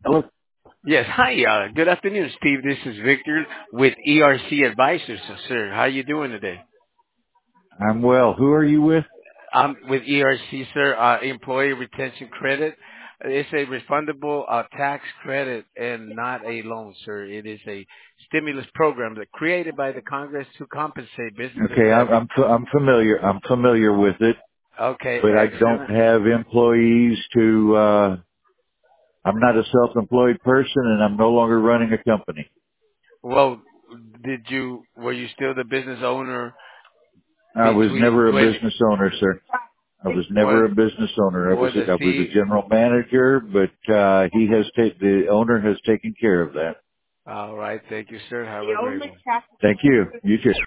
Hello. Yes. Hi. Good afternoon, Steve. This is Victor with ERC Advisors, sir. How you doing today? I'm well. Who are you with? I'm with ERC, sir. Employee Retention Credit. It's a refundable tax credit and not a loan, sir. It is a stimulus program that created by the Congress to compensate businesses Okay, that. I'm familiar. I'm familiar with it, Okay. but I don't Excellent. have employees to. I'm not a self-employed person, and I'm no longer running a company. Well, were you still the business owner I was between never a when business owner, sir. I was never a when business owner. when the I was C a general manager, but the owner has taken care of that. All right. Thank you, sir. Have a great one. Thank you. You too.